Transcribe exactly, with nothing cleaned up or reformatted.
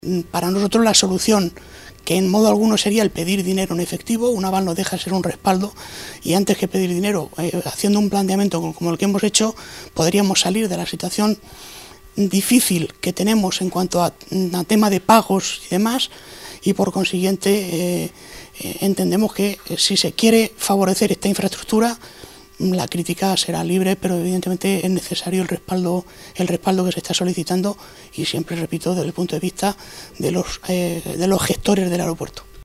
Para nosotros la solución, que en modo alguno sería el pedir dinero en efectivo, un aval nos deja ser un respaldo y antes que pedir dinero, eh, haciendo un planteamiento como el que hemos hecho, podríamos salir de la situación difícil que tenemos en cuanto a, a tema de pagos y demás, y por consiguiente eh, eh, entendemos que eh, si se quiere favorecer esta infraestructura, la crítica será libre, pero evidentemente es necesario el respaldo, el respaldo que se está solicitando y siempre, repito, desde el punto de vista de los, eh, de los gestores del aeropuerto.